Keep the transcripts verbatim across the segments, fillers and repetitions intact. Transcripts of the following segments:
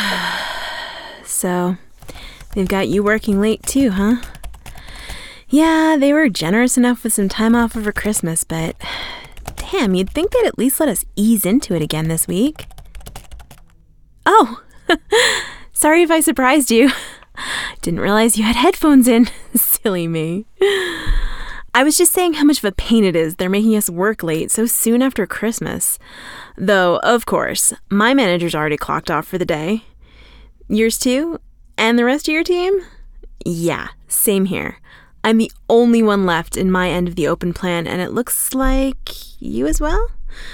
So, they've got you working late too, huh? Yeah, they were generous enough with some time off over Christmas, but damn, you'd think they'd at least let us ease into it again this week. Oh, sorry if I surprised you. Didn't realize you had headphones in. Silly me. I was just saying how much of a pain it is they're making us work late so soon after Christmas. Though, of course, my manager's already clocked off for the day. Yours too? And the rest of your team? Yeah, same here. I'm the only one left in my end of the open plan, and it looks like you as well?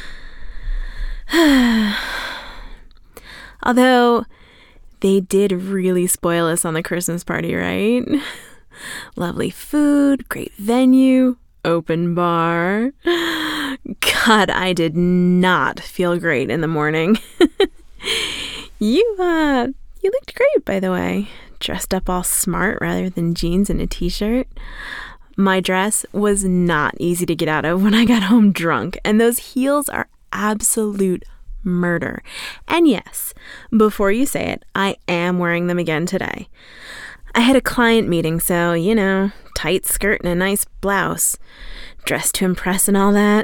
Although, they did really spoil us on the Christmas party, right? Lovely food, great venue, open bar. God, I did not feel great in the morning. you, uh, you looked great, by the way. Dressed up all smart rather than jeans and a t-shirt. My dress was not easy to get out of when I got home drunk, and those heels are absolute murder. And yes, before you say it, I am wearing them again today. I had a client meeting, so, you know, tight skirt and a nice blouse. Dressed to impress and all that.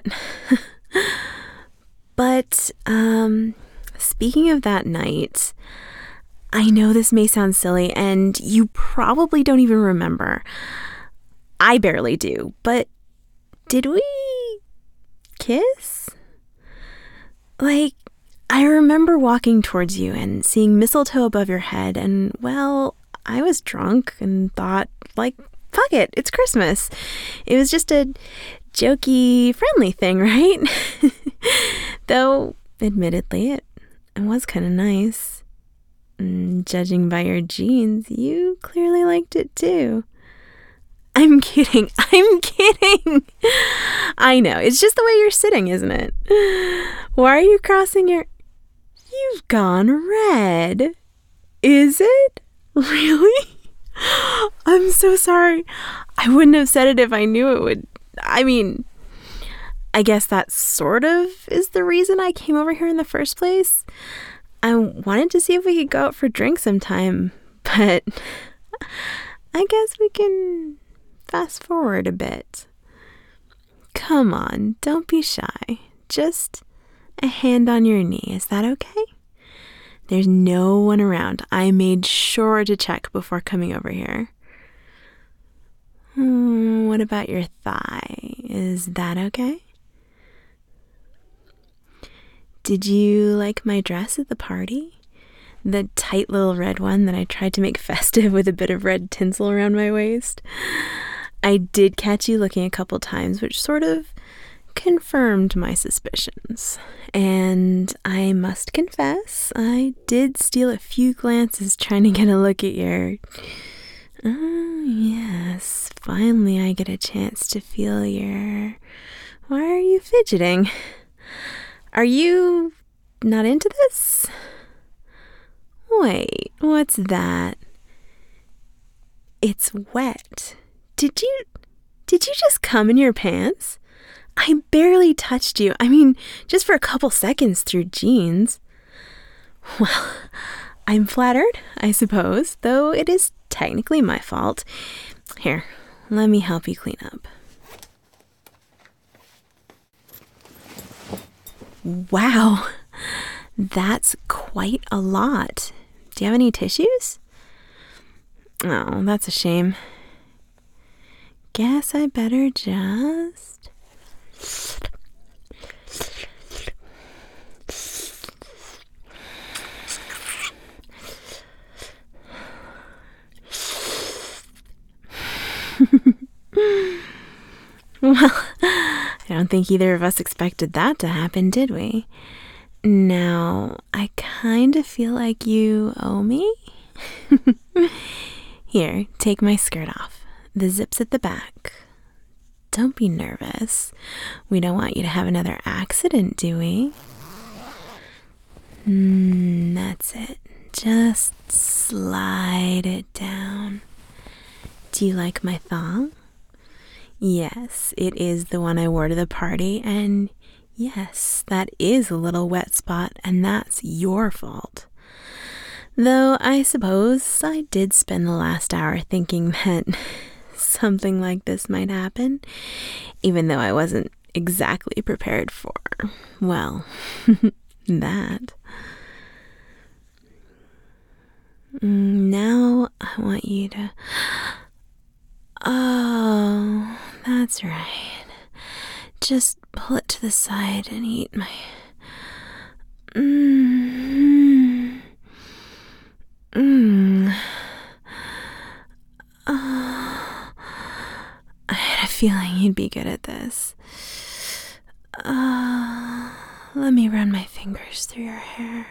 But, um, speaking of that night, I know this may sound silly, and you probably don't even remember. I barely do, but did we kiss? Like, I remember walking towards you and seeing mistletoe above your head, and, well, I was drunk and thought, like, fuck it, it's Christmas. It was just a jokey, friendly thing, right? Though, admittedly, it, it was kind of nice. And judging by your jeans, you clearly liked it too. I'm kidding. I'm kidding. I know. It's just the way you're sitting, isn't it? Why are you crossing your... You've gone red. Is it? Really? I'm so sorry. I wouldn't have said it if I knew it would. I mean, I guess that sort of is the reason I came over here in the first place. I wanted to see if we could go out for drinks sometime, but I guess we can fast forward a bit. Come on, don't be shy. Just a hand on your knee. Is that okay? There's no one around. I made sure to check before coming over here. Hmm, what about your thigh? Is that okay? Did you like my dress at the party? The tight little red one that I tried to make festive with a bit of red tinsel around my waist? I did catch you looking a couple times, which sort of confirmed my suspicions. And I must confess, I did steal a few glances trying to get a look at your... Oh, yes. Finally I get a chance to feel your... Why are you fidgeting? Are you not into this? Wait, what's that? It's wet. Did you... Did you just cum in your pants? I barely touched you. I mean, just for a couple seconds through jeans. Well, I'm flattered, I suppose, though it is technically my fault. Here, let me help you clean up. Wow, that's quite a lot. Do you have any tissues? Oh, that's a shame. Guess I better just... Well, I don't think either of us expected that to happen, did we? Now, I kind of feel like you owe me. Here, take my skirt off. The zip's at the back. Don't be nervous. We don't want you to have another accident, do we? Mm, that's it. Just slide it down. Do you like my thong? Yes, it is the one I wore to the party, and yes, that is a little wet spot, and that's your fault. Though I suppose I did spend the last hour thinking that something like this might happen, even though I wasn't exactly prepared for, well, that. Now I want you to... Oh, that's right. Just pull it to the side and eat my... Mmm. Mmm. Oh, I had a feeling you'd be good at this. Uh, let me run my fingers through your hair.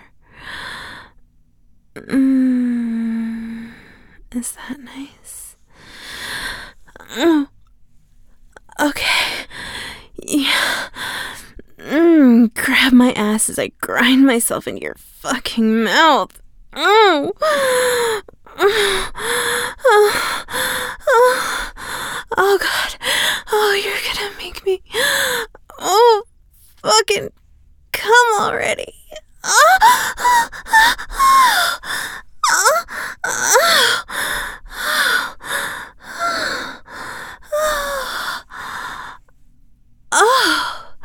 Mmm. Is that nice? Oh. Okay. Yeah. Mm, grab my ass as I grind myself into your fucking mouth. Oh. Oh. Oh. Oh, God. Oh, you're gonna make me... Oh, fucking come already. Oh. Oh. Oh. Oh.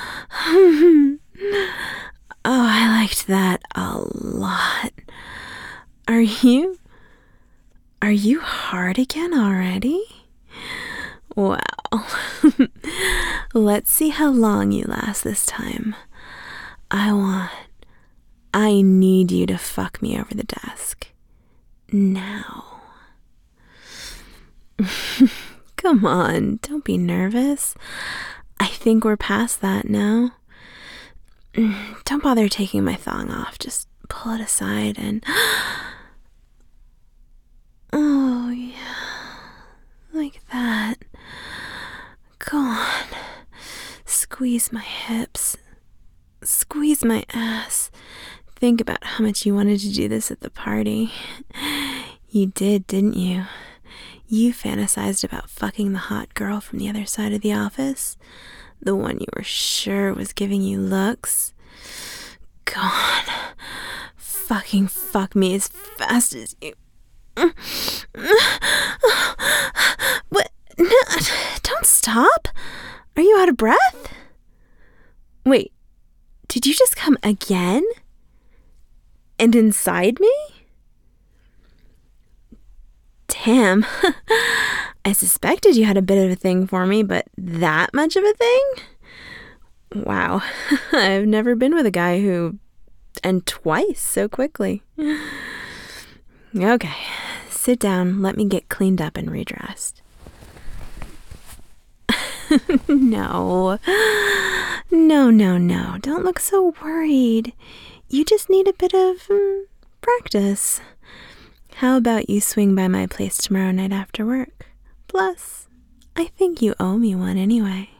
Oh, I liked that a lot. Are you? Are you hard again already? Wow. Let's see how long you last this time. I want... I need you to fuck me over the desk. Now. Come on, don't be nervous. I think we're past that now. Don't bother taking my thong off. Just pull it aside and... Oh, yeah. Like that. Go on. Squeeze my hips. Squeeze my ass. Think about how much you wanted to do this at the party. You did, didn't you? You fantasized about fucking the hot girl from the other side of the office. The one you were sure was giving you looks. Go on. Fucking fuck me as fast as you... What? No, don't stop. Are you out of breath? Wait, did you just come again? And inside me? Damn. I suspected you had a bit of a thing for me, but that much of a thing? Wow. I've never been with a guy who... And twice so quickly. Okay, sit down. Let me get cleaned up and redressed. No. No, no, no. Don't look so worried. You just need a bit of um, practice. How about you swing by my place tomorrow night after work? Plus, I think you owe me one anyway.